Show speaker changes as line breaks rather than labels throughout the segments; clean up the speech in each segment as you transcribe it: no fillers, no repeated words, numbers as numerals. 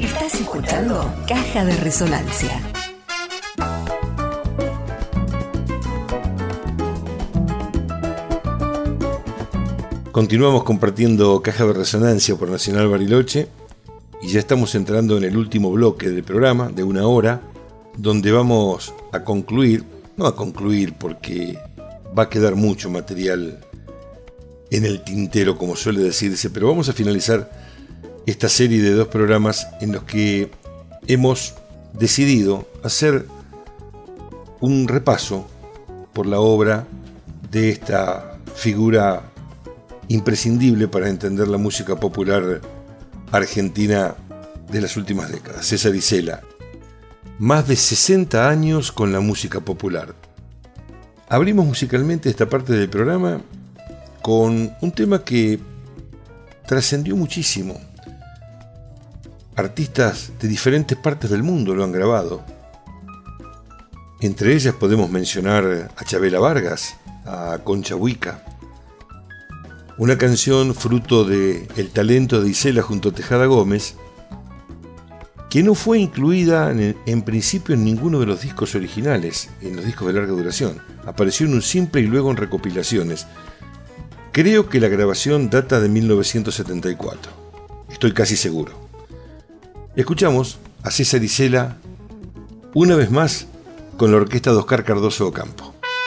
Estás escuchando Caja de Resonancia.
Continuamos compartiendo Caja de Resonancia por Nacional Bariloche y ya estamos entrando en el último bloque del programa de 1 hora, donde vamos a concluir, no a concluir porque va a quedar mucho material en el tintero, como suele decirse, pero vamos a finalizar esta serie de 2 programas en los que hemos decidido hacer un repaso por la obra de esta figura imprescindible para entender la música popular argentina de las últimas décadas, César Isela. Más de 60 años con la música popular. Abrimos musicalmente esta parte del programa con un tema que trascendió muchísimo. Artistas de diferentes partes del mundo lo han grabado. Entre ellas podemos mencionar a Chabela Vargas, a Concha Buica. Una canción fruto del talento de Isela junto a Tejada Gómez, que no fue incluida en principio en ninguno de los discos originales, en los discos de larga duración. Apareció en un simple y luego en recopilaciones. Creo que la grabación data de 1974. Estoy casi seguro. Escuchamos a César Isela una vez más con la orquesta de Oscar Cardoso Ocampo.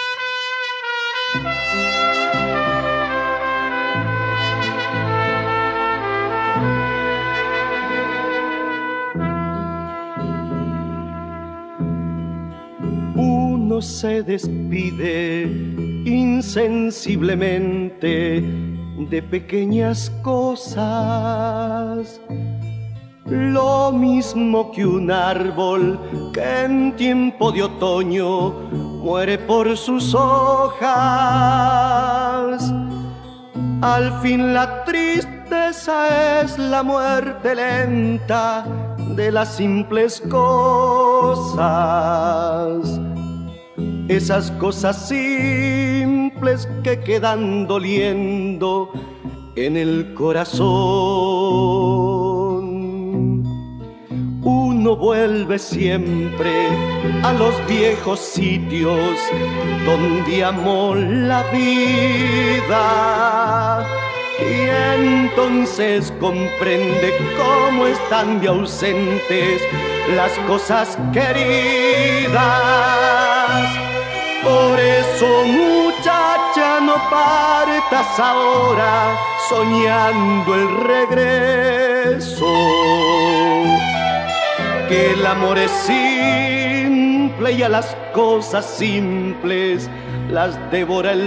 Uno se despide insensiblemente de pequeñas cosas, lo mismo que un árbol que en tiempo de otoño muere por sus hojas. Al fin la tristeza es la muerte lenta de las simples cosas, esas cosas simples que quedan doliendo en el corazón. Uno vuelve siempre a los viejos sitios donde amó la vida, y entonces comprende cómo están de ausentes las cosas queridas. Por eso, muchacha, no partas ahora soñando el regreso, que el amor es simple y a las cosas simples las devora el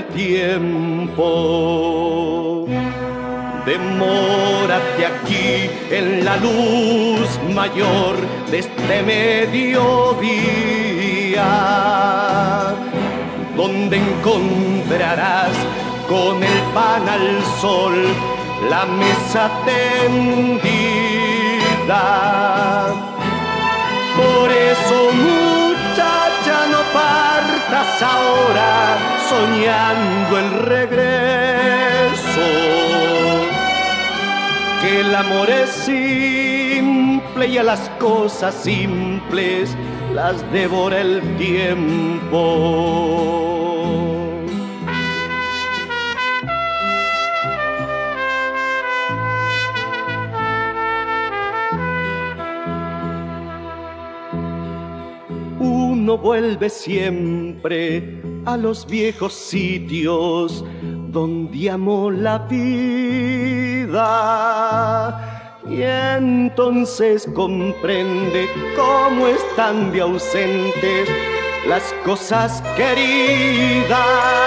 tiempo. Demórate aquí en la luz mayor de este mediodía, donde encontrarás con el pan al sol la mesa tendida. Por eso, muchacha, no partas ahora soñando el regreso, que el amor es simple y a las cosas simples las devora el tiempo. Uno vuelve siempre a los viejos sitios donde amó la vida, y entonces comprende cómo están de ausentes las cosas queridas.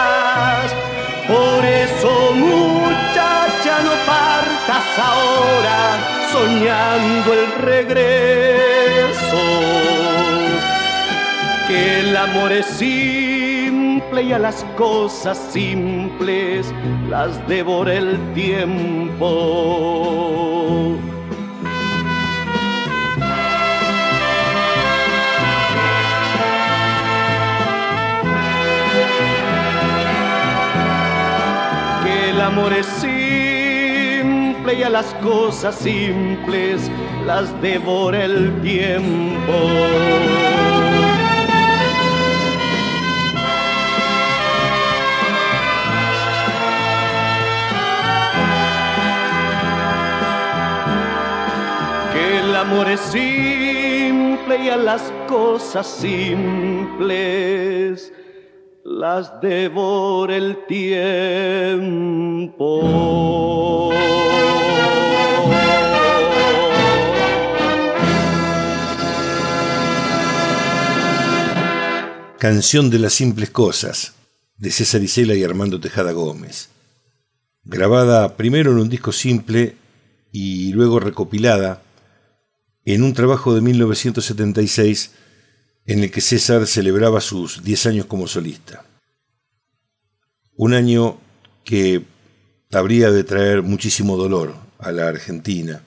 Por eso, muchacha, no partas ahora soñando el regreso, que el amor es simple y a las cosas simples las devora el tiempo. Que el amor es simple simple y a las cosas simples las devora el tiempo. El amor es simple y a las cosas simples las devora el tiempo.
Canción de las simples cosas, de César Isela y Armando Tejada Gómez. Grabada primero en un disco simple y luego recopilada en un trabajo de 1976 en el que César celebraba sus 10 años como solista. Un año que habría de traer muchísimo dolor a la Argentina.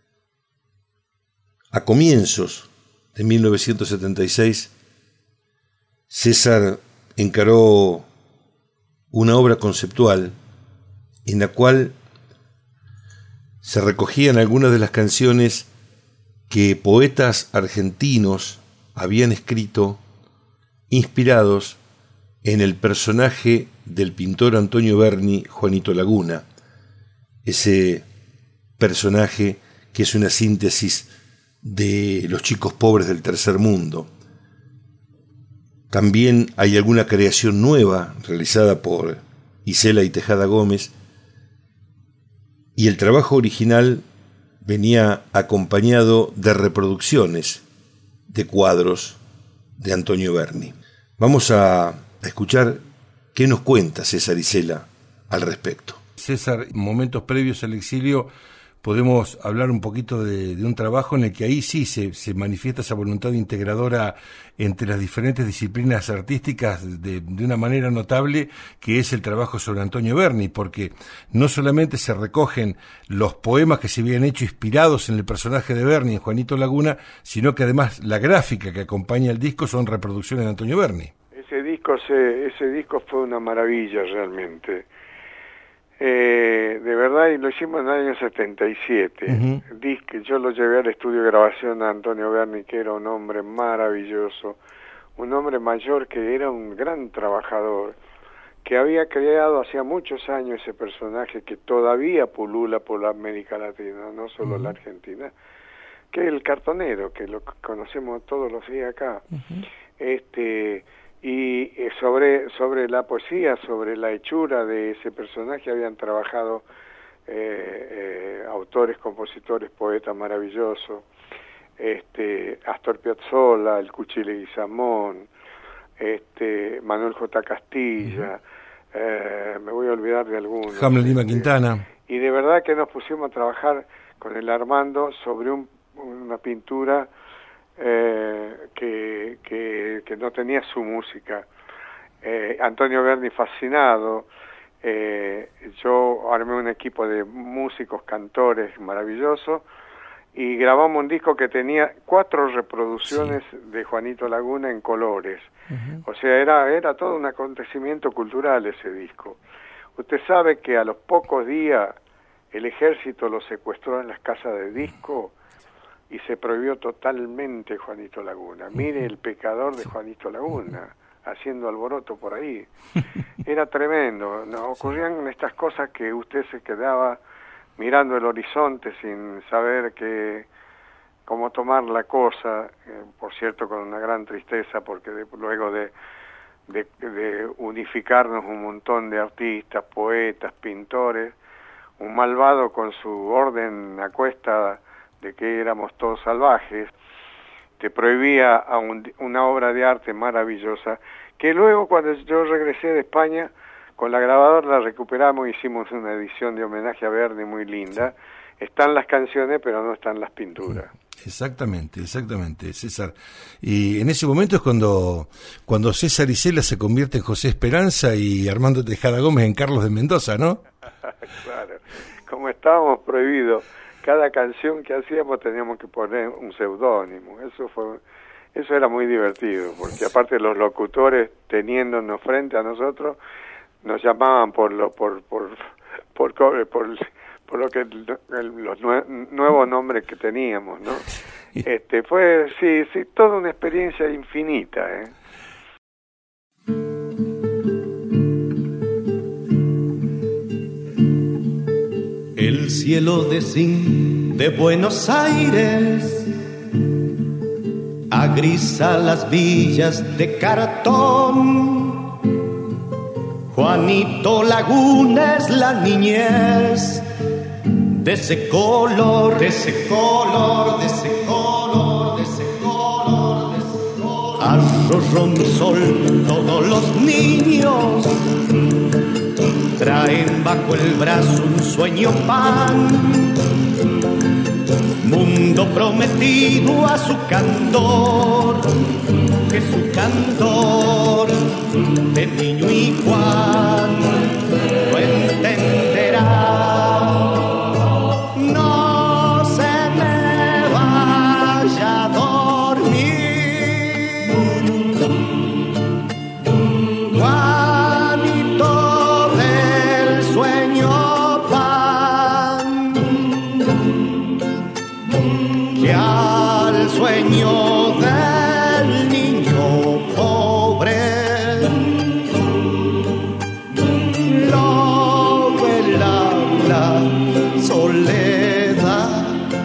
A comienzos de 1976, César encaró una obra conceptual en la cual se recogían algunas de las canciones que poetas argentinos habían escrito inspirados en el personaje del pintor Antonio Berni, Juanito Laguna, ese personaje que es una síntesis de los chicos pobres del tercer mundo. También hay alguna creación nueva realizada por Isela y Tejada Gómez, y el trabajo original venía acompañado de reproducciones de cuadros de Antonio Berni. Vamos a escuchar qué nos cuenta César Isela al respecto.
César, momentos previos al exilio, podemos hablar un poquito de un trabajo en el que ahí sí se manifiesta esa voluntad integradora entre las diferentes disciplinas artísticas de una manera notable, que es el trabajo sobre Antonio Berni, porque no solamente se recogen los poemas que se habían hecho inspirados en el personaje de Berni, en Juanito Laguna, sino que además la gráfica que acompaña el disco son reproducciones de Antonio Berni.
Ese disco fue una maravilla realmente. De verdad, y lo hicimos en el año 77. Uh-huh. Yo lo llevé al estudio de grabación a Antonio Berni, que era un hombre maravilloso, un hombre mayor que era un gran trabajador, que había creado hacía muchos años ese personaje que todavía pulula por la América Latina, no solo la Argentina, que es el cartonero, que lo conocemos todos los días acá. Uh-huh. Y sobre la poesía, sobre la hechura de ese personaje habían trabajado autores, compositores, poetas maravillosos, Astor Piazzolla, el Cuchi Leguizamón, Manuel J. Castilla, me voy a olvidar de algunos.
Hamlet Lima Quintana.
Y de verdad que nos pusimos a trabajar con el Armando sobre una pintura que no tenía su música. Antonio Berni fascinado, yo armé un equipo de músicos, cantores maravillosos, y grabamos un disco que tenía 4 reproducciones de Juanito Laguna en colores. Uh-huh. O sea, era todo un acontecimiento cultural ese disco. Usted sabe que a los pocos días el ejército lo secuestró en las casas de disco y se prohibió totalmente Juanito Laguna. Mire el pecador de Juanito Laguna, haciendo alboroto por ahí. Era tremendo. ¿No? Ocurrían estas cosas que usted se quedaba mirando el horizonte sin saber cómo tomar la cosa, por cierto con una gran tristeza, porque luego de unificarnos un montón de artistas, poetas, pintores, un malvado con su orden a cuesta de que éramos todos salvajes, te prohibía una obra de arte maravillosa, que luego cuando yo regresé de España, con la grabadora la recuperamos, hicimos una edición de homenaje a Berni muy linda. Están las canciones, pero no están las pinturas.
Exactamente, César. Y en ese momento es cuando César Isela se convierte en José Esperanza y Armando Tejada Gómez en Carlos de Mendoza, ¿no?
Claro, como estábamos prohibidos, cada canción que hacíamos teníamos que poner un seudónimo. Eso era muy divertido, porque aparte los locutores, teniéndonos frente a nosotros, nos llamaban por por lo que los nuevos nombres que teníamos, ¿no? Fue, sí, toda una experiencia infinita,
El cielo de zinc de Buenos Aires agrisa las villas de cartón. Juanito Laguna es la niñez de ese color, de ese color, de ese color, de ese color, de ese color. Arroz todos los niños traen bajo el brazo un sueño pan, mundo prometido a su candor, que su candor de niño y Juan lo entenderá. No se me vaya a dormir, Juanito del sueño pan, que al sueño del niño pobre lo vela la soledad.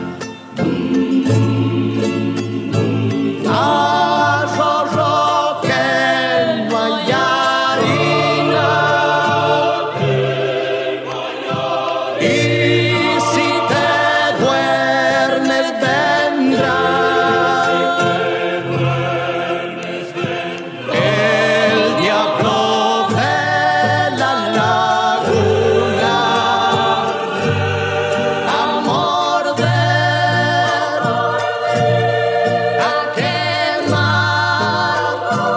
Arroz que no hay harina, y si te duermes vendrá el diablo de la laguna a morder, a quemar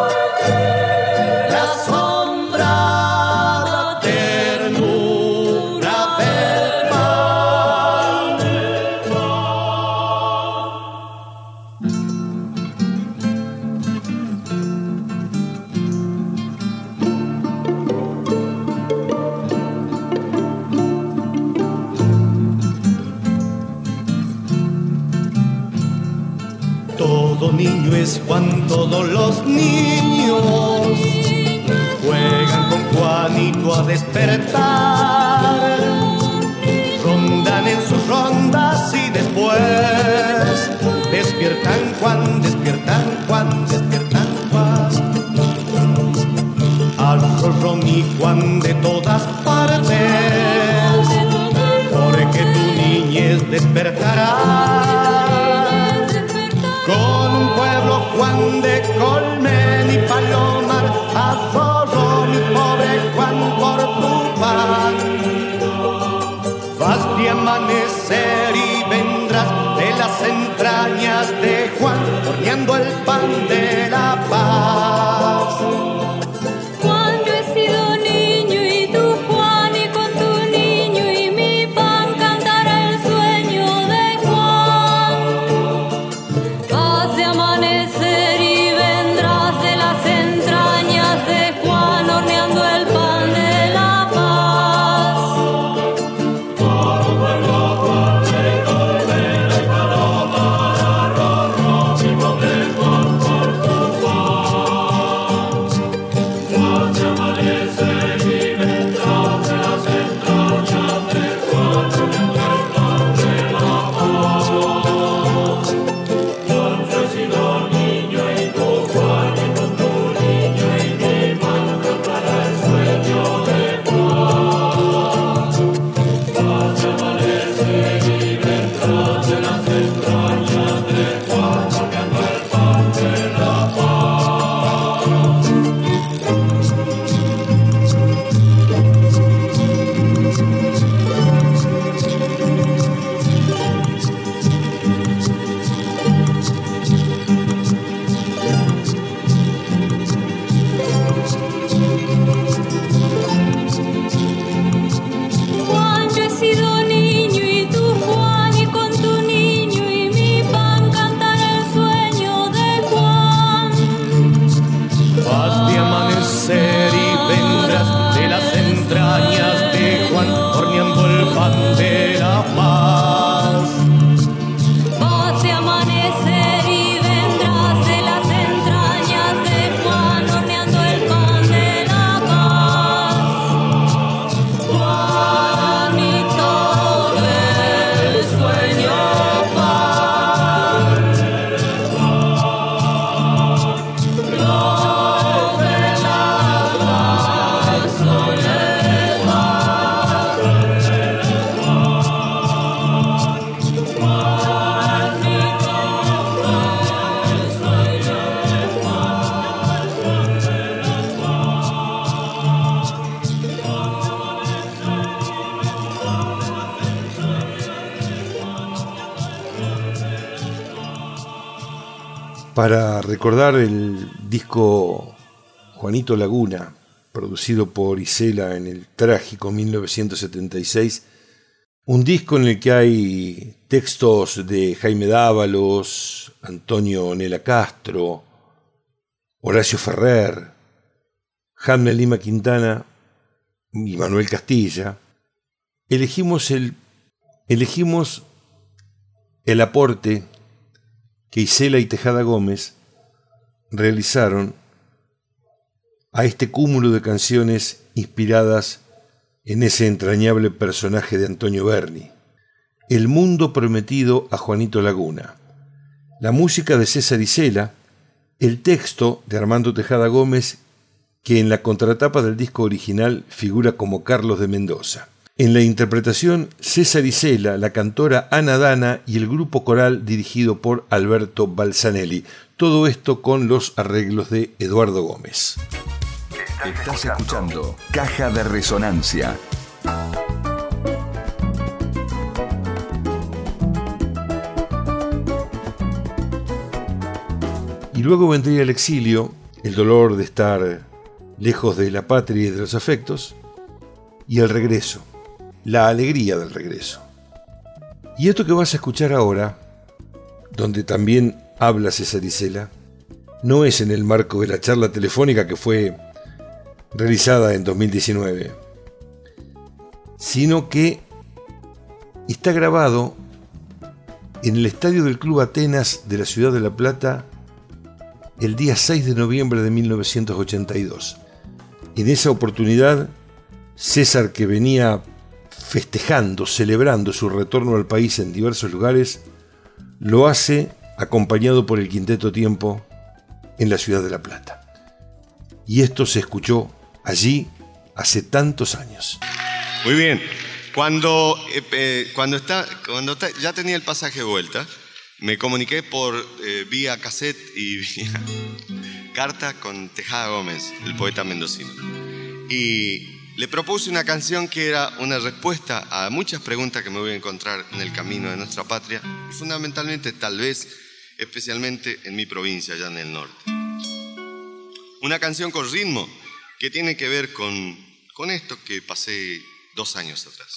la sombra ternura del pan. Todo niño es Juan, todos los niños juegan con Juanito a despertar, rondan en sus rondas y después despiertan Juan, despiertan Juan, despiertan Juan. Al Ron y Juan de todas partes, porque tu niñez despertará. Con un pueblo Juan de Colmen y Palomar, adoro mi pobre Juan por tu pan. Vas de amanecer y vendrás de las entrañas de Juan, horneando el pan de la paz.
Juan, yo he sido niño y tú Juan, y con tu niño y mi pan cantará el sueño de Juan. Vas de amanecer y vendrás de las entrañas de Juan, horneando el pan de la paz. amanecer y vendrás de las entrañas de Juan horneando el pan de la paz. Juanito del sueño paz. Lo de la
Para recordar el disco Juanito Laguna, producido por Isela en el trágico 1976, un disco en el que hay textos de Jaime Dávalos, Antonio Nela Castro, Horacio Ferrer, Jaime Lima Quintana y Manuel Castilla. Elegimos el aporte que Isela y Tejada Gómez realizaron a este cúmulo de canciones inspiradas en ese entrañable personaje de Antonio Berni, El mundo prometido a Juanito Laguna. La música de César Isela, el texto de Armando Tejada Gómez, que en la contratapa del disco original figura como Carlos de Mendoza. En la interpretación, César Isela, la cantora Ana Dana y el grupo coral dirigido por Alberto Balzanelli. Todo esto con los arreglos de Eduardo Gómez.
Estás escuchando Caja de Resonancia.
Y luego vendría el exilio, el dolor de estar lejos de la patria y de los afectos, y el regreso, la alegría del regreso. Y esto que vas a escuchar ahora, donde también habla César Isela, no es en el marco de la charla telefónica que fue realizada en 2019, sino que está grabado en el estadio del Club Atenas de la ciudad de La Plata el día 6 de noviembre de 1982. En esa oportunidad, César, que venía festejando, celebrando su retorno al país en diversos lugares, lo hace acompañado por el Quinteto Tiempo en la ciudad de La Plata. Y esto se escuchó allí hace tantos años.
Muy bien. Cuando ya tenía el pasaje de vuelta, me comuniqué por vía cassette y vía carta con Tejada Gómez, el poeta mendocino. Y le propuse una canción que era una respuesta a muchas preguntas que me voy a encontrar en el camino de nuestra patria, y fundamentalmente, tal vez, especialmente en mi provincia, allá en el norte. Una canción con ritmo que tiene que ver con esto que pasé 2 años atrás.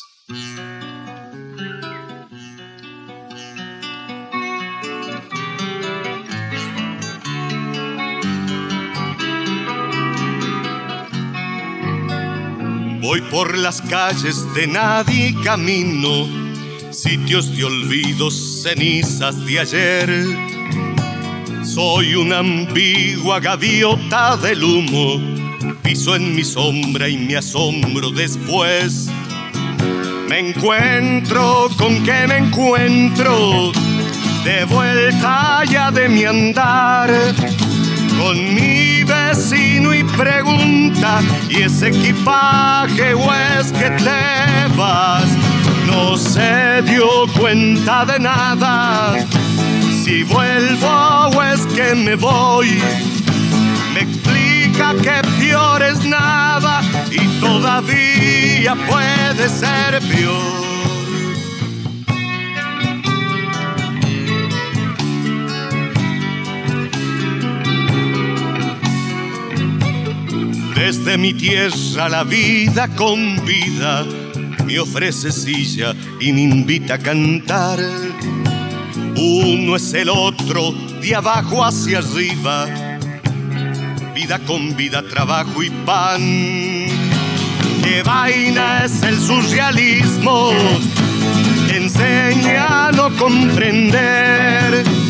Voy por las calles de nadie y camino, sitios de olvidos, cenizas de ayer. Soy una ambigua gaviota del humo, piso en mi sombra y me asombro después. Me encuentro con que me encuentro, de vuelta ya de mi andar, con mi vecino y pregunta, ¿y ese equipaje o es que te vas? No se dio cuenta de nada, si vuelvo o es que me voy. Me explica que peor es nada y todavía puede ser peor. Desde mi tierra la vida con vida me ofrece silla y me invita a cantar. Uno es el otro, de abajo hacia arriba, vida con vida, trabajo y pan. ¿Qué vaina es el surrealismo? Enseña a no comprender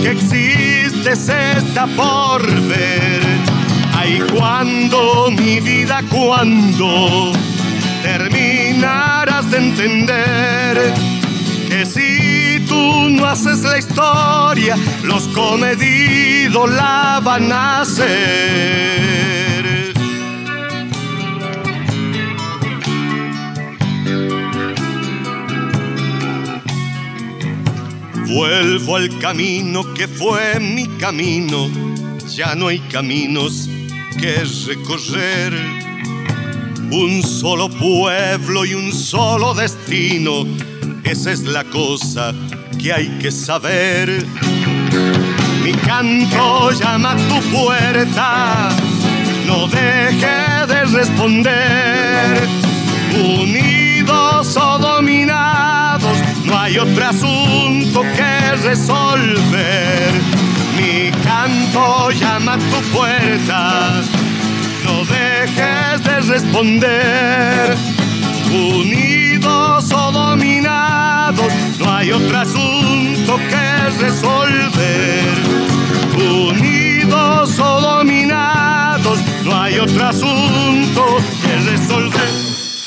que existes está por ver. Ay, cuando, mi vida, cuando terminarás de entender que si tú no haces la historia, los comedidos la van a hacer. Vuelvo al camino que fue mi camino, ya no hay caminos que recorrer. Un solo pueblo y un solo destino, esa es la cosa que hay que saber. Mi canto llama a tu puerta, no deje de responder. Unidos o dominados, no hay otro asunto que resolver. Mi canto llama a tu puerta, no dejes de responder. Unidos o dominados, no hay otro asunto que resolver. Unidos o dominados, no hay otro asunto que resolver.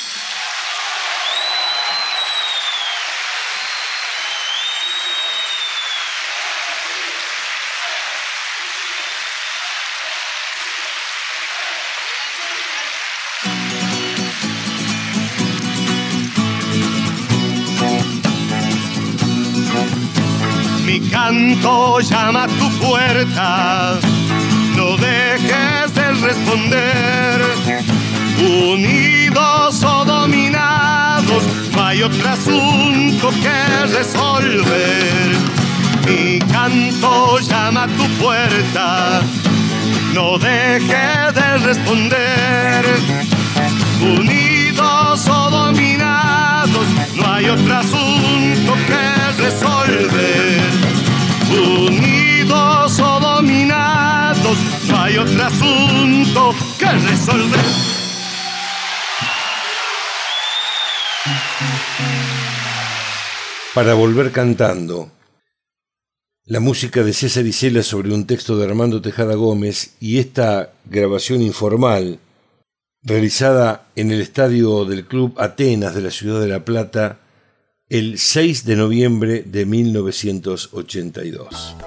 Mi canto llama a tu puerta, no dejes de responder. Unidos o dominados, no hay otro asunto que resolver. Mi canto llama a tu puerta, no dejes de responder. Unidos o dominados, no hay otro asunto que resolver. Unidos o dominados, no hay otro asunto que resolver.
Para volver cantando, la música de César Isela sobre un texto de Armando Tejada Gómez y esta grabación informal realizada en el estadio del Club Atenas de la ciudad de La Plata el 6 de noviembre de 1982.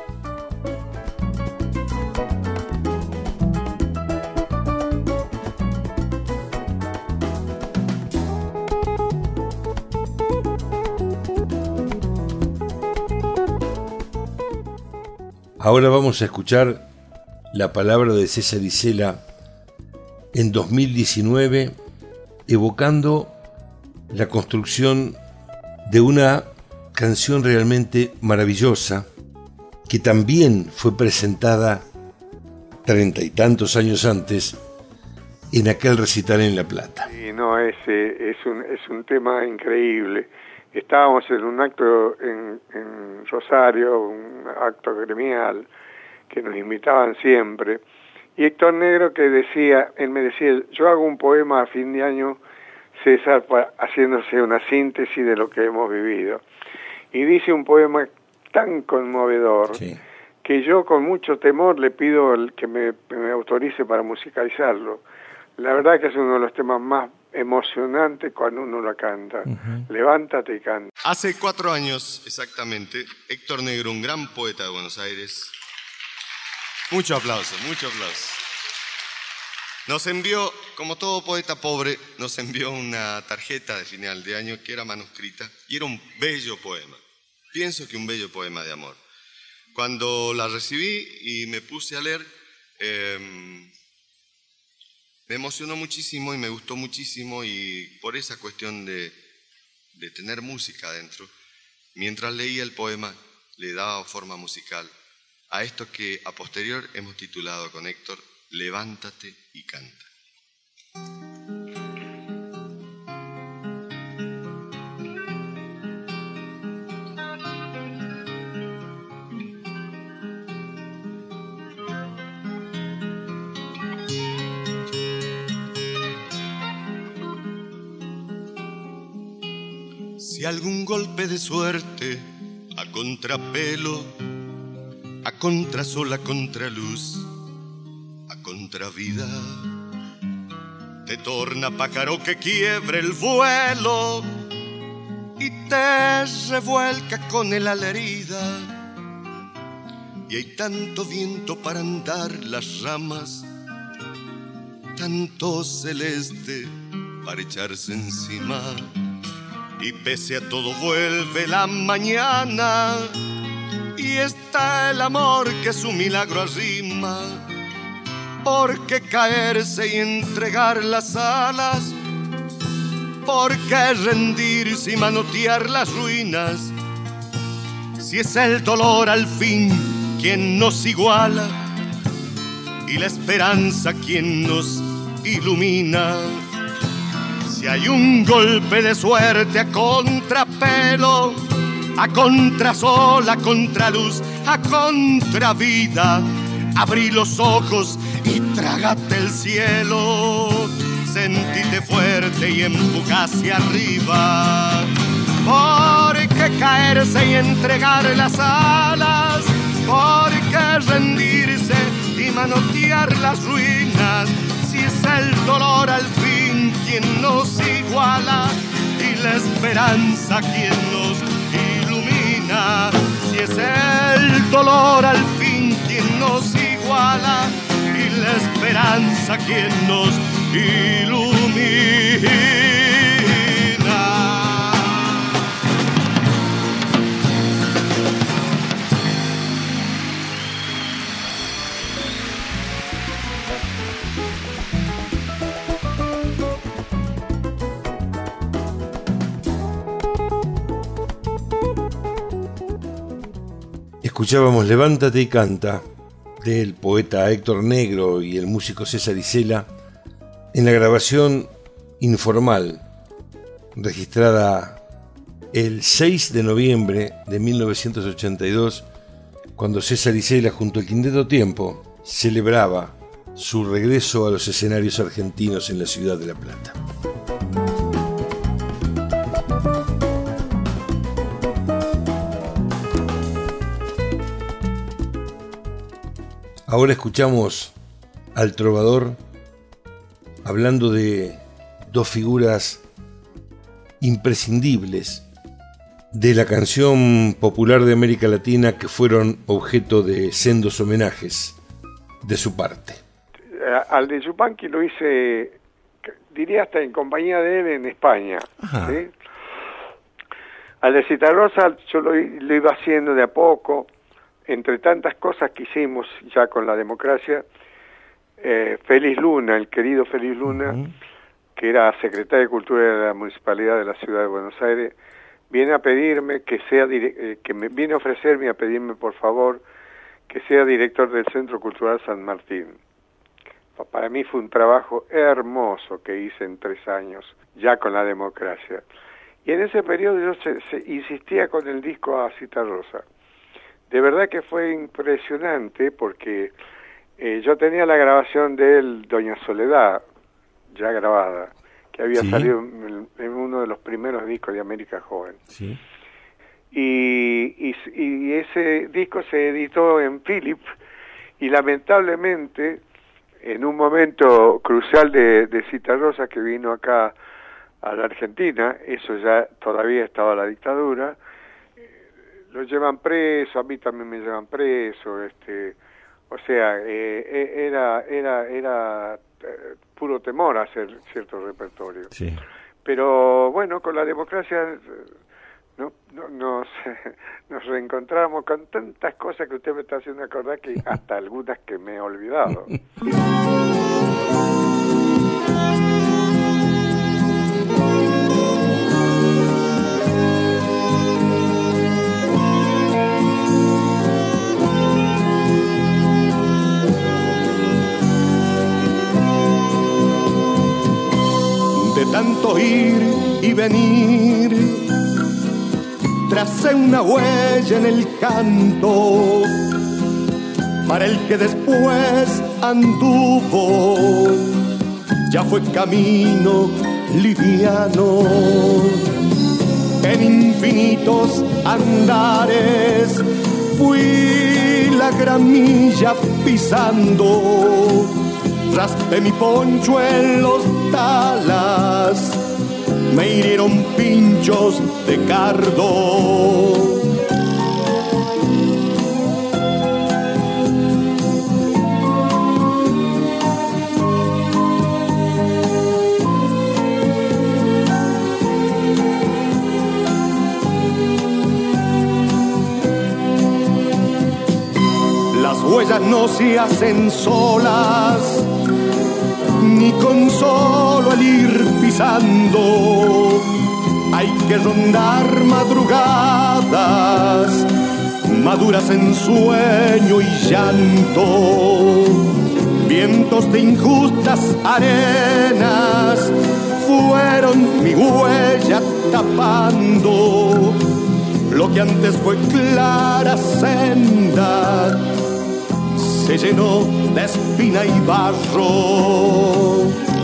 Ahora vamos a escuchar la palabra de César Isela en 2019, evocando la construcción de una canción realmente maravillosa que también fue presentada 30 y tantos años antes en aquel recital en La Plata.
Y no, es un tema increíble. Estábamos en un acto en Rosario, un acto gremial, que nos invitaban siempre, y Héctor Negro él me decía, yo hago un poema a fin de año, César, haciéndose una síntesis de lo que hemos vivido. Y dice un poema tan conmovedor, sí, que yo con mucho temor le pido que me autorice para musicalizarlo. La verdad que es uno de los temas más emocionantes cuando uno lo canta. Uh-huh. Levántate y canta.
Hace 4 años exactamente, Héctor Negro, un gran poeta de Buenos Aires, mucho aplauso, nos envió, como todo poeta pobre, nos envió una tarjeta de final de año que era manuscrita y era un bello poema. Pienso que un bello poema de amor. Cuando la recibí y me puse a leer, me emocionó muchísimo y me gustó muchísimo, y por esa cuestión de tener música adentro, mientras leía el poema le daba forma musical a esto que a posterior hemos titulado con Héctor, Levántate y canta. Si algún golpe de suerte a contrapelo a contrasol, a contraluz, a contravida. Te torna pájaro que quiebre el vuelo y te revuelca con el ala herida. Y hay tanto viento para andar las ramas, tanto celeste para echarse encima. Y pese a todo vuelve la mañana y está el amor que su milagro arrima. ¿Por qué caerse y entregar las alas? ¿Por qué rendirse y manotear las ruinas? Si es el dolor al fin quien nos iguala y la esperanza quien nos ilumina. Si hay un golpe de suerte a contrapelo, a contrasol, a contraluz, a contravida, abrí los ojos y trágate el cielo. Sentite fuerte y empuja hacia arriba. ¿Por qué caerse y entregar las alas? ¿Por qué rendirse y manotear las ruinas? Si es el dolor al fin quien nos iguala y la esperanza quien nos ilumina. Si es el dolor al fin quien nos iguala y la esperanza quien nos ilumina.
Escuchábamos Levántate y canta del poeta Héctor Negro y el músico César Isela en la grabación informal registrada el 6 de noviembre de 1982, cuando César Isela junto al Quinteto Tiempo celebraba su regreso a los escenarios argentinos en la ciudad de La Plata. Ahora escuchamos al trovador hablando de dos figuras imprescindibles de la canción popular de América Latina que fueron objeto de sendos homenajes de su parte.
Al de Yupanqui lo hice, diría hasta en compañía de él en España, ¿sí? Al de Citarrosa yo lo iba haciendo de a poco, entre tantas cosas que hicimos ya con la democracia. Félix Luna, el querido Félix Luna, que era secretario de Cultura de la Municipalidad de la Ciudad de Buenos Aires, viene a pedirme viene a ofrecerme y a pedirme por favor que sea director del Centro Cultural San Martín. Para mí fue un trabajo hermoso que hice en 3 años, ya con la democracia. Y en ese periodo yo insistía con el disco a Citarrosa. De verdad que fue impresionante porque yo tenía la grabación de él, Doña Soledad, ya grabada, que había salido en uno de los primeros discos de América Joven. Sí. Y ese disco se editó en Philips y lamentablemente en un momento crucial de Citarrosa, que vino acá a la Argentina, eso ya todavía estaba la dictadura, lo llevan preso, a mí también me llevan preso, o sea, era puro temor a hacer cierto repertorio. Sí. Pero bueno, con la democracia nos reencontramos con tantas cosas que usted me está haciendo acordar, que hasta algunas que me he olvidado.
De tanto ir y venir, tracé una huella en el canto para el que después anduvo, ya fue camino liviano. En infinitos andares fui la la gramilla pisando, raspé mi poncho en los talas, me hirieron pinchos de cardo. Las huellas no se hacen solas, ni con solo el ir pisando. Hay que rondar madrugadas, maduras en sueño y llanto. Vientos de injustas arenas fueron mi huella tapando lo que antes fue clara senda. Se llenó de espina y barro.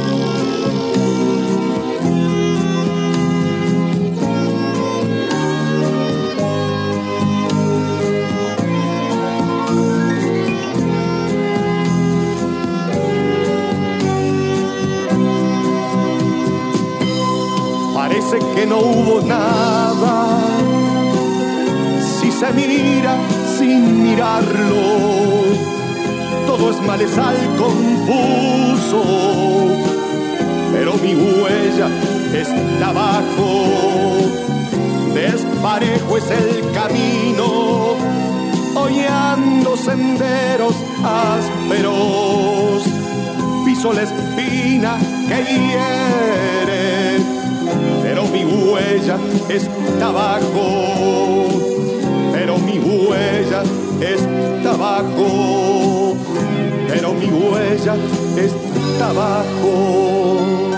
Parece que no hubo nada si se mira sin mirarlo. Todo es malezal confuso, pero mi huella está abajo. Desparejo es el camino, hollando senderos ásperos. Piso la espina que hiere, pero mi huella está abajo. Pero mi huella está abajo. Pero mi huella está abajo.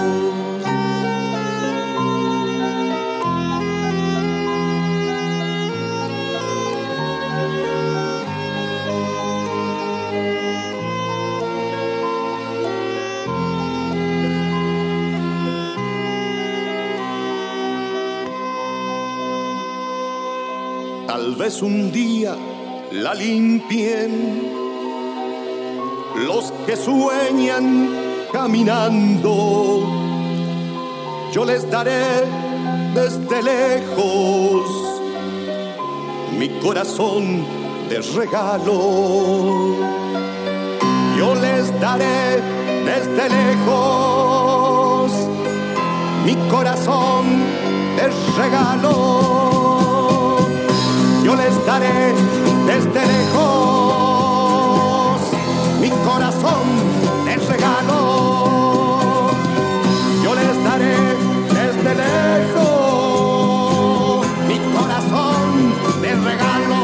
Tal vez un día la limpien los que sueñan caminando. Yo les daré desde lejos mi corazón de regalo. Yo les daré desde lejos mi corazón de regalo. Yo les daré desde lejos mi corazón de regalo. Yo les daré desde lejos mi corazón de regalo.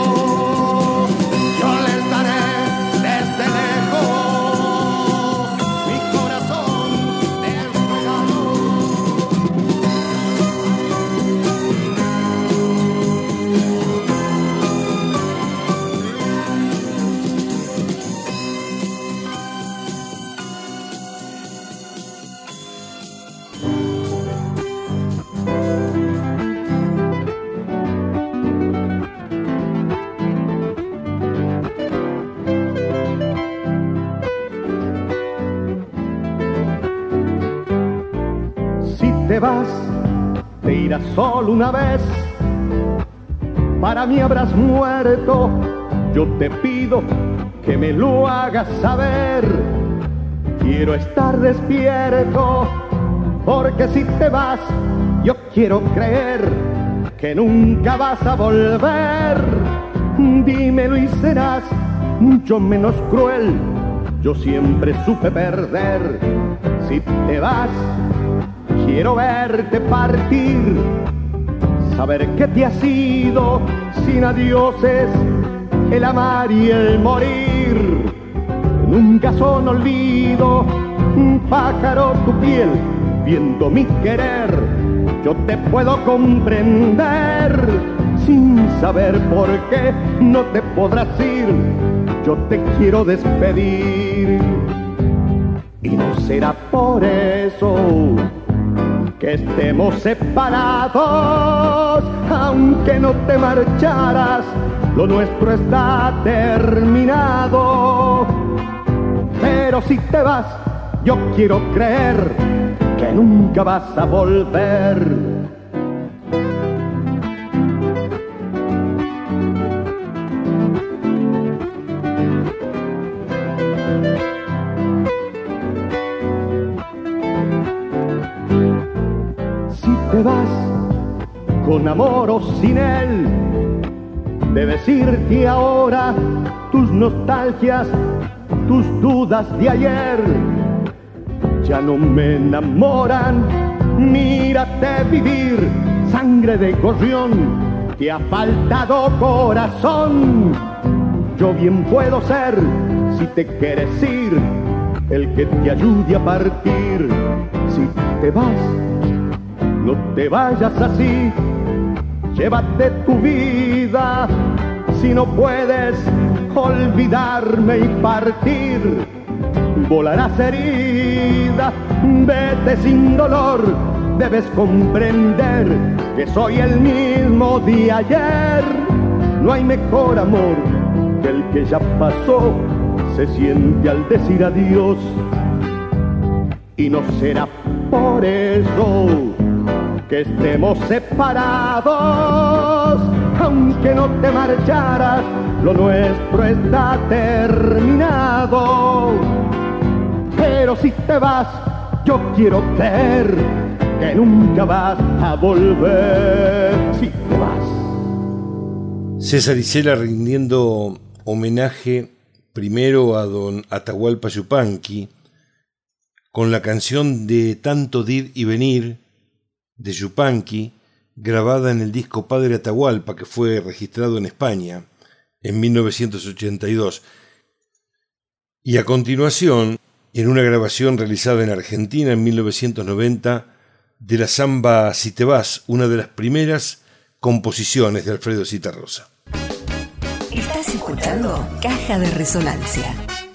Yo les daré desde lejos mi corazón de regalo. Te vas, te irás solo una vez. Para mí habrás muerto. Yo te pido que me lo hagas saber. Quiero estar despierto, porque si te vas, yo quiero creer que nunca vas a volver. Dímelo y serás mucho menos cruel. Yo siempre supe perder. Si te vas, quiero verte partir, saber que te has ido sin adioses, el amar y el morir. Nunca son olvido, un pájaro tu piel, viendo mi querer. Yo te puedo comprender, sin saber por qué no te podrás ir. Yo te quiero despedir, y no será por eso que estemos separados, aunque no te marcharas, lo nuestro está terminado. Pero si te vas, yo quiero creer que nunca vas a volver. Te vas con amor o sin él, debes irte ahora, tus nostalgias, tus dudas de ayer ya no me enamoran. Mírate vivir, sangre de gorrión, te ha faltado corazón. Yo bien puedo ser, si te quieres ir, el que te ayude a partir. Si te vas, no te vayas así, llévate tu vida. Si no puedes olvidarme y partir, volarás herida. Vete sin dolor, debes comprender que soy el mismo de ayer. No hay mejor amor que el que ya pasó, se siente al decir adiós. Y no será por eso que estemos separados, aunque no te marcharas, lo nuestro está terminado. Pero si te vas, yo quiero creer que nunca vas a volver. Si te vas.
César Isela rindiendo homenaje primero a don Atahualpa Yupanqui con la canción de Tanto dir y venir de Yupanqui, grabada en el disco Padre Atahualpa, que fue registrado en España en 1982. Y a continuación, en una grabación realizada en Argentina en 1990, de la samba Si te vas, una de las primeras composiciones de Alfredo Zitarrosa.
Estás escuchando Caja de Resonancia.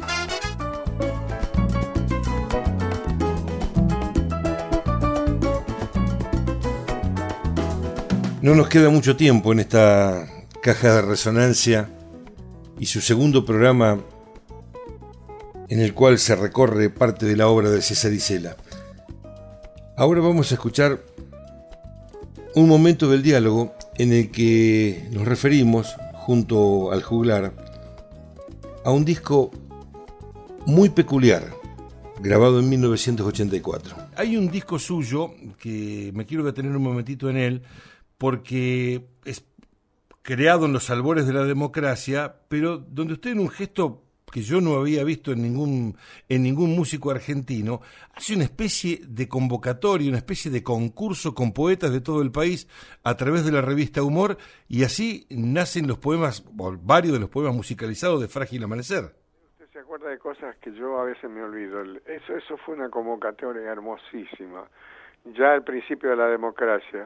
No nos queda mucho tiempo en esta Caja de Resonancia y su segundo programa en el cual se recorre parte de la obra de César Isela. Ahora vamos a escuchar un momento del diálogo en el que nos referimos, junto al juglar, a un disco muy peculiar, grabado en 1984.
Hay un disco suyo que me quiero detener un momentito en él, porque es creado en los albores de la democracia, pero donde usted, en un gesto que yo no había visto en ningún músico argentino, hace una especie de convocatoria, una especie de concurso con poetas de todo el país a través de la revista Humor, y así nacen los poemas, o varios de los poemas musicalizados de Frágil Amanecer.
Usted se acuerda de cosas que yo a veces me olvido. Eso fue una convocatoria hermosísima. Ya al principio de la democracia,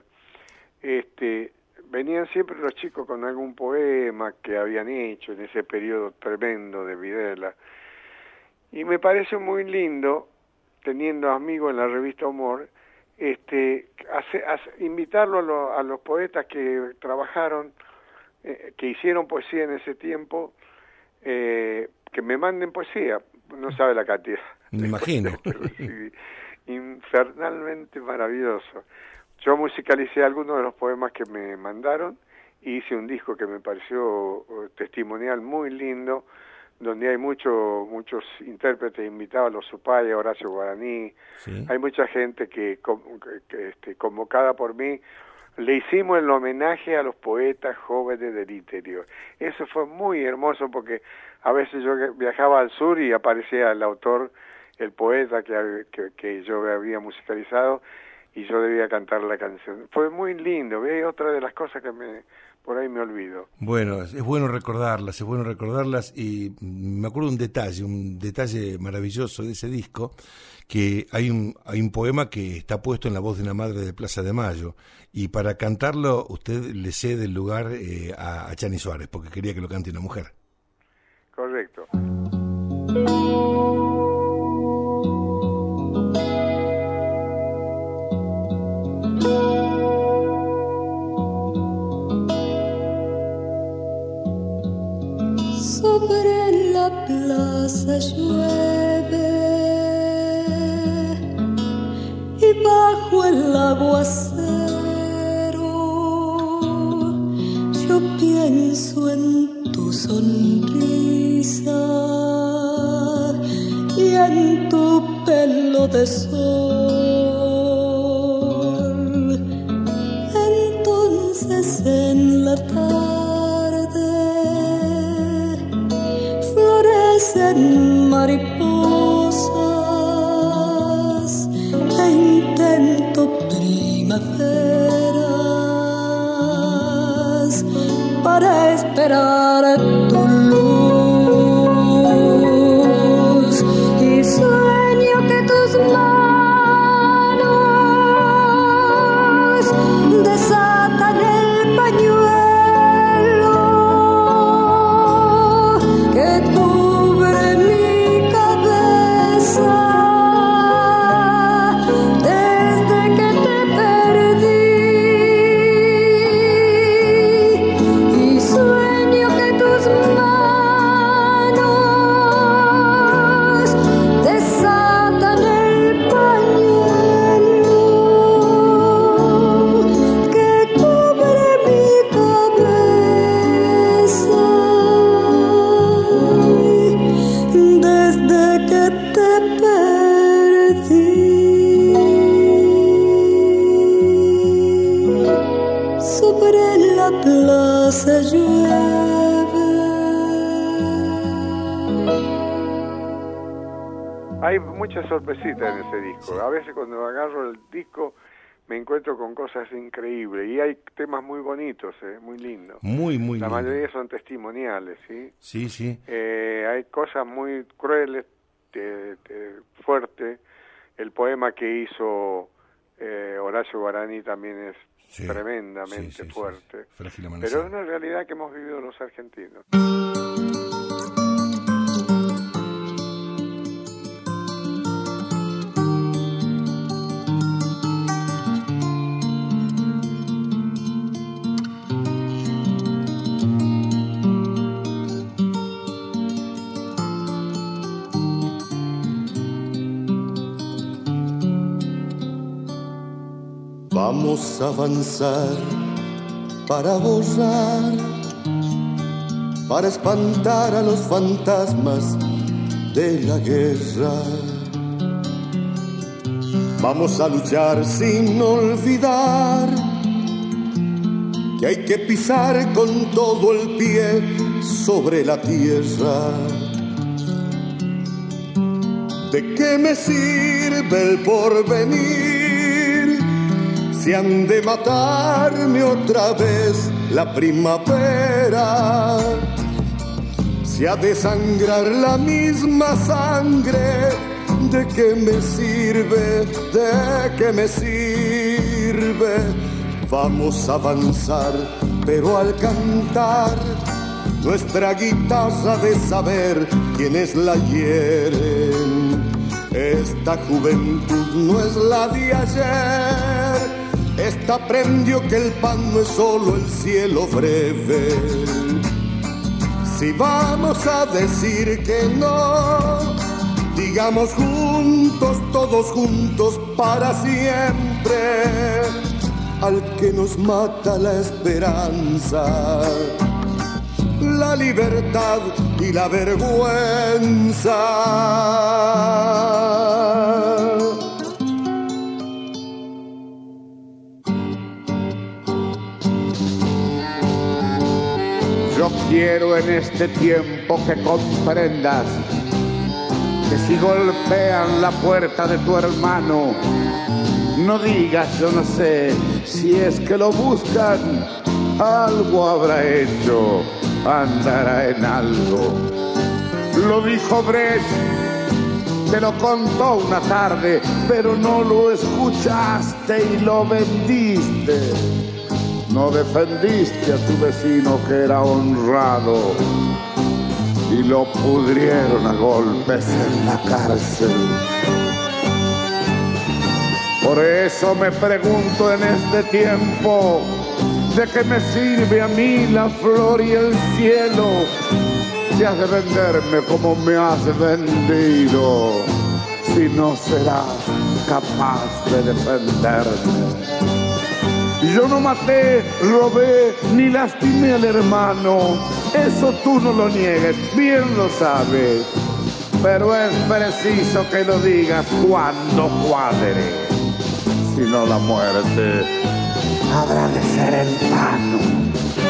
venían siempre los chicos con algún poema que habían hecho en ese periodo tremendo de Videla, y me parece muy lindo, teniendo amigos en la revista Humor, invitarlo a los poetas que trabajaron, que hicieron poesía en ese tiempo, que me manden poesía. No sabe la cantidad.
Me imagino.
Infernalmente maravilloso. Yo musicalicé algunos de los poemas que me mandaron y hice un disco que me pareció testimonial muy lindo, donde hay muchos intérpretes invitados, los Supaya, Horacio Guaraní. Sí. Hay mucha gente que convocada por mí. Le hicimos el homenaje a los poetas jóvenes del interior. Eso fue muy hermoso, porque a veces yo viajaba al sur y aparecía el autor, el poeta que yo había musicalizado, y yo debía cantar la canción. Fue muy lindo. ¿Ve? Otra de las cosas que por ahí me olvido.
Bueno, es bueno recordarlas, y me acuerdo un detalle maravilloso de ese disco, que hay un poema que está puesto en la voz de una madre de Plaza de Mayo, y para cantarlo usted le cede el lugar a Chani Suárez, porque quería que lo cante una mujer.
Correcto.
Sobre la plaza llueve y bajo el aguacero yo pienso en tu sonrisa y en tu pelo de sol. Entonces en la tarde florecen mariposas e intento primaveras para esperar tu luz y sueño que tus manos desatan el pañuelo que cubre mi cabeza desde que te perdí y sueño que tus manos desatan el pañuelo que cubre mi cabeza desde que te perdí. Sobre la plaza llueve.
Hay muchas sorpresitas en ese disco. A veces cuando agarro el disco me encuentro con cosas increíbles y hay temas muy bonitos, muy lindos.
Muy, muy
La
lindo.
mayoría son testimoniales, ¿sí?
Sí, sí.
Hay cosas muy crueles, fuertes. El poema que hizo Horacio Guarani también es
Sí,
tremendamente
sí, sí, sí,
fuerte.
sí. Frágil amanecer.
Pero es una realidad que hemos vivido los argentinos.
Vamos a avanzar para borrar, para espantar a los fantasmas de la guerra. Vamos a luchar sin olvidar que hay que pisar con todo el pie sobre la tierra. ¿De qué me sirve el porvenir si han de matarme otra vez la primavera? Si ha de sangrar la misma sangre, ¿de qué me sirve? ¿De qué me sirve? Vamos a avanzar, pero al cantar nuestra guitarra de saber quiénes la hieren. Esta juventud no es la de ayer. Esta aprendió que el pan no es solo el cielo breve. Si vamos a decir que no, digamos juntos, todos juntos, para siempre, al que nos mata la esperanza, la libertad y la vergüenza.
Yo quiero en este tiempo que comprendas que si golpean la puerta de tu hermano, no digas yo no sé, si es que lo buscan, algo habrá hecho, andará en algo. Lo dijo Brecht, te lo contó una tarde, pero no lo escuchaste y lo vendiste. No defendiste a tu vecino que era honrado y lo pudrieron a golpes en la cárcel. Por eso me pregunto en este tiempo, ¿De qué me sirve a mí la flor y el cielo si has de venderme como me has vendido? Si no serás capaz de defenderme. Yo no maté, robé, ni lastimé al hermano. Eso tú no lo niegues, bien lo sabes. Pero es preciso que lo digas cuando cuadre. Si no, la muerte habrá de ser en vano.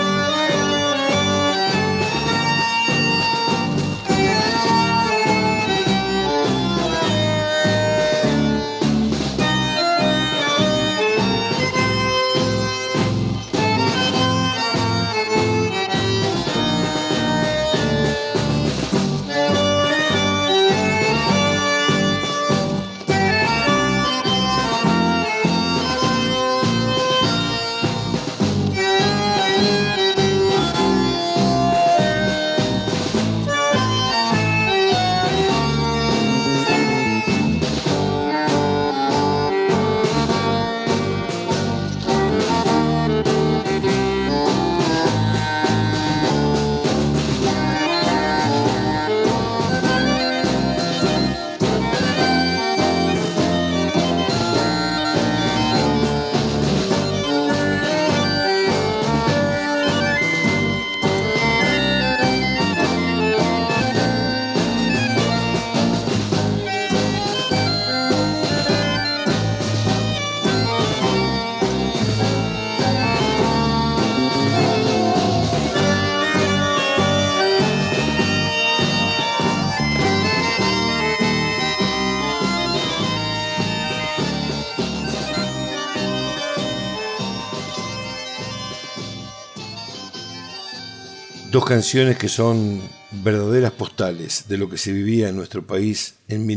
Dos canciones que son verdaderas postales de lo que se vivía en nuestro país en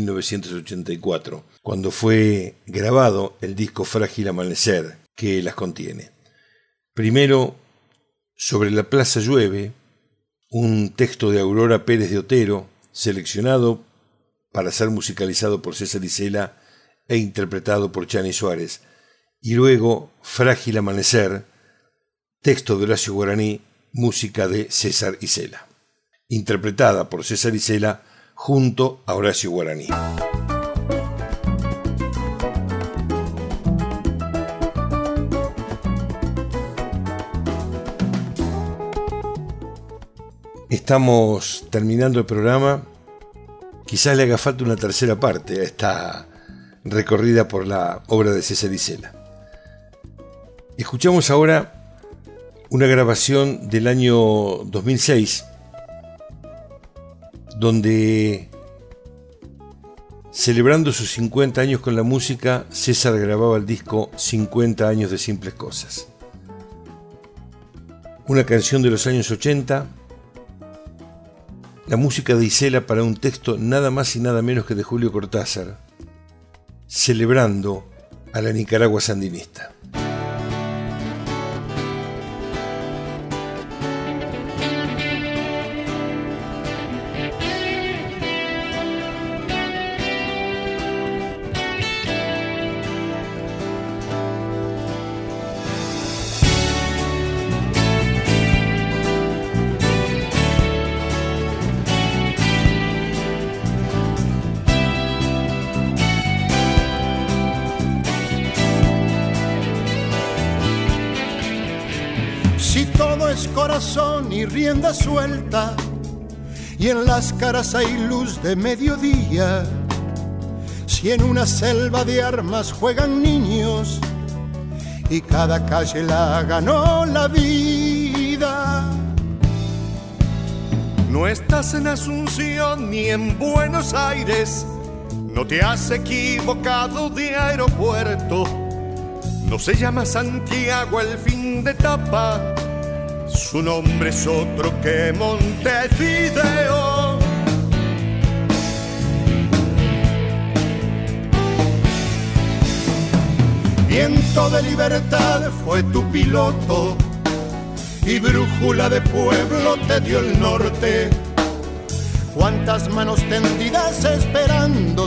1984, cuando fue grabado el disco Frágil Amanecer, que las contiene. Primero, Sobre la Plaza Llueve, un texto de Aurora Pérez de Otero, seleccionado para ser musicalizado por César Isela e interpretado por Chani Suárez. Y luego, Frágil Amanecer, texto de Horacio Guaraní, música de César Isela, interpretada por César Isela junto a Horacio Guaraní. Estamos terminando el programa. Quizás le haga falta una tercera parte a esta recorrida por la obra de César Isela. Escuchamos ahora una grabación del año 2006, donde, celebrando sus 50 años con la música, César grababa el disco 50 años de Simples Cosas. Una canción de los años 80, la música de Isela para un texto nada más y nada menos que de Julio Cortázar, celebrando a la Nicaragua sandinista.
Corazón y rienda suelta, y en las caras hay luz de mediodía. Si en una selva de armas juegan niños y cada calle la ganó la vida.
No estás en Asunción ni en Buenos Aires, no te has equivocado de aeropuerto. No se llama Santiago el fin de etapa, su nombre es otro que Montevideo.
Viento de libertad fue tu piloto y brújula de pueblo te dio el norte. Cuántas manos tendidas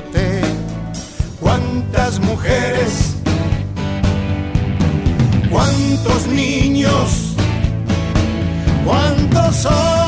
esperándote, cuántas mujeres, cuántas cuántos niños, cuántos hombres.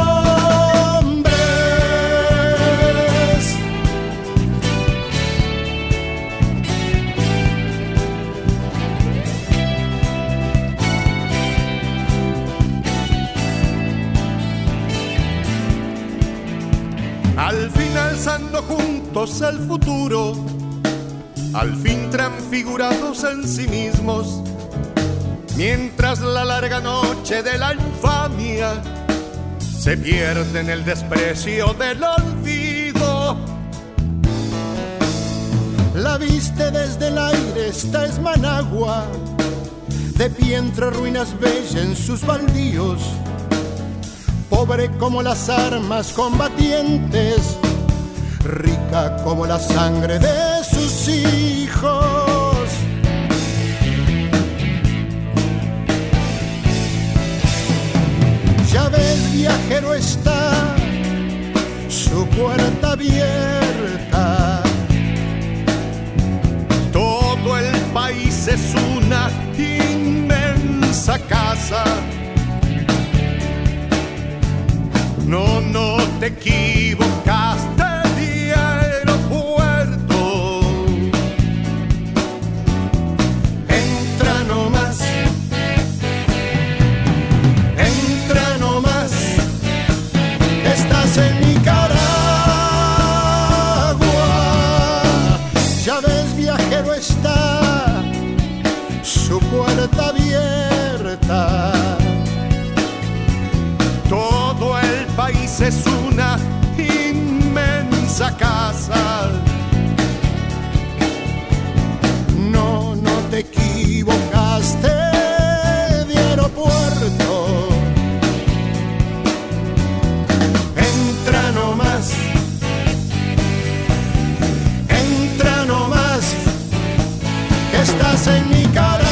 Al fin alzando juntos el futuro, al fin transfigurados en sí mismos, mientras la larga noche de la infamia se pierde en el desprecio del olvido. La viste desde el aire, esta es Managua, de pie entre ruinas bellas en sus baldíos, pobre como las armas combatientes, rica como la sangre de sus hijos. Ya ves, viajero, está su puerta abierta. Todo el país es una inmensa casa. No, no te equivocaste de aeropuerto. Entra nomás, estás en Nicaragua. Ya ves, viajero, está su puerta abierta. Todo el país es una inmensa casa. No, no te equivocaste de aeropuerto. Entra nomás, que estás en Nicaragua.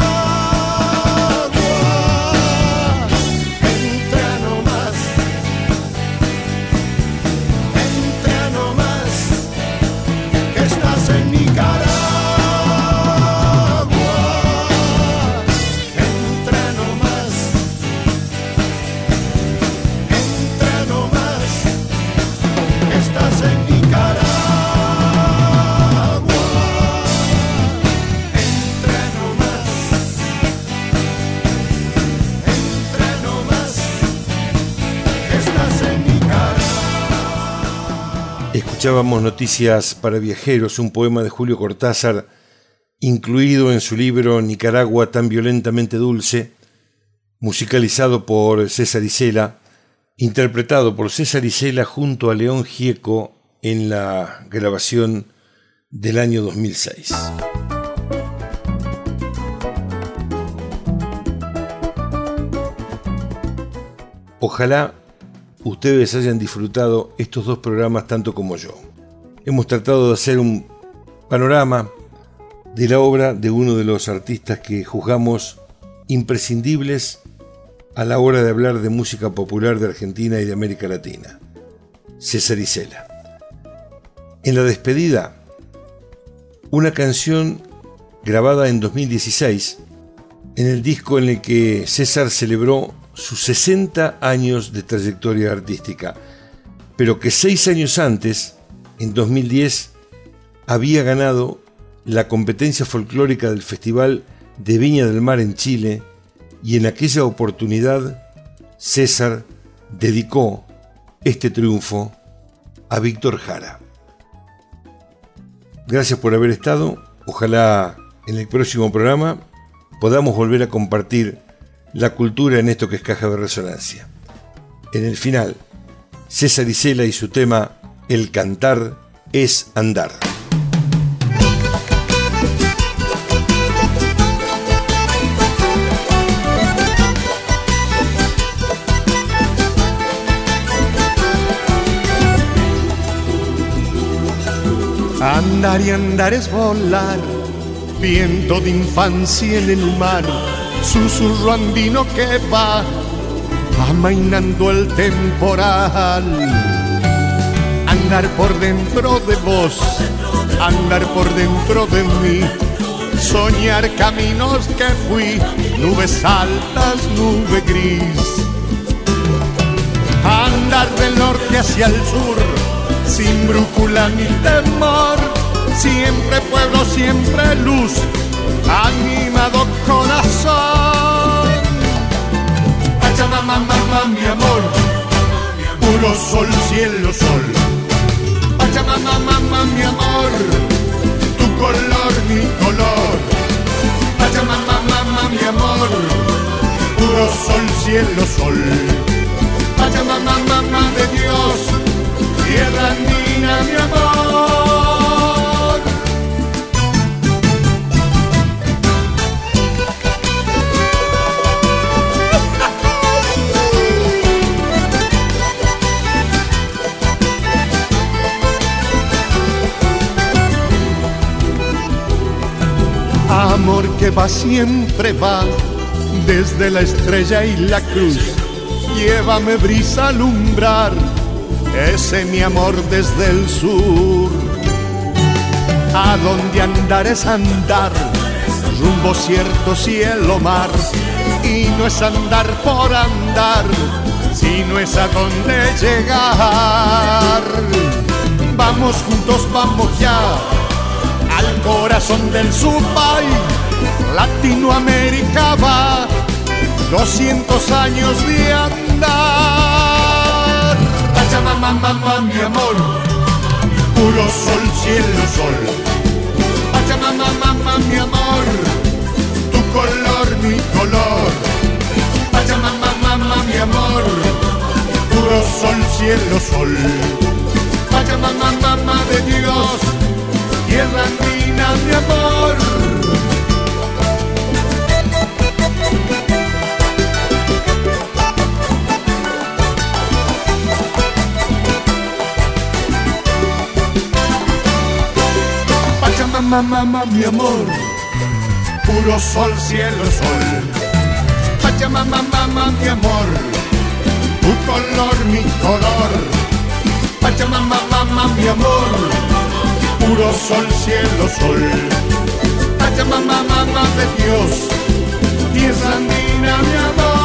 Escuchábamos Noticias para Viajeros, un poema de Julio Cortázar, incluido en su libro Nicaragua tan violentamente dulce, musicalizado por César Isela, interpretado por César Isela junto a León Gieco en la grabación del año 2006. Ojalá ustedes hayan disfrutado estos dos programas tanto como yo. Hemos tratado de hacer un panorama de la obra de uno de los artistas que juzgamos imprescindibles a la hora de hablar de música popular de Argentina y de América Latina, César Isela. En la despedida, una canción grabada en 2016, en el disco en el que César celebró sus 60 años de trayectoria artística, pero que 6 años antes, en 2010, había ganado la competencia folclórica del Festival de Viña del Mar en Chile, y en aquella oportunidad César dedicó este triunfo a Víctor Jara. Gracias por haber estado. Ojalá en el próximo programa podamos volver a compartir la cultura en esto que es Caja de Resonancia. En el final, César Isela y su tema El cantar es andar.
Andar y andar es volar, viento de infancia en el mar, susurro andino que va amainando el temporal. Andar por dentro de vos, andar por dentro de mí,
soñar caminos que fui, nubes altas, nube gris. Andar del norte hacia el sur, sin brújula ni temor, siempre pueblo, siempre luz, animado corazón. Pachamama, mamá, mi amor, puro sol, cielo, sol. Pachamama, mamá, mi amor, tu color, mi color. Pachamama, mamá, mi amor, puro sol, cielo, sol. Pachamama, mamá de Dios, tierra andina, mi amor. Amor que va, siempre va, desde la estrella y la cruz. Llévame brisa a alumbrar, ese mi amor desde el sur. A donde andar es andar, rumbo cierto, cielo, mar. Y no es andar por andar, sino es a donde llegar. Vamos juntos, vamos ya, al corazón del Supay. Latinoamérica va, 200 años de andar. Pachamama, mamá, mi amor, puro sol, cielo, sol. Pachamama, mamá, mi amor, tu color, mi color. Pachamama, mamá, mi amor, puro sol, cielo, sol. Pachamama, mamá de Dios, tierra andina, mi amor. Pachamama, mamá, mi amor, puro sol, cielo, sol. Pachamama, mamá, mi amor, tu color, mi color. Pachamama, mamá, mi amor, puro sol, cielo, sol. Pachamama, mamá de Dios, tierra andina, mi amor.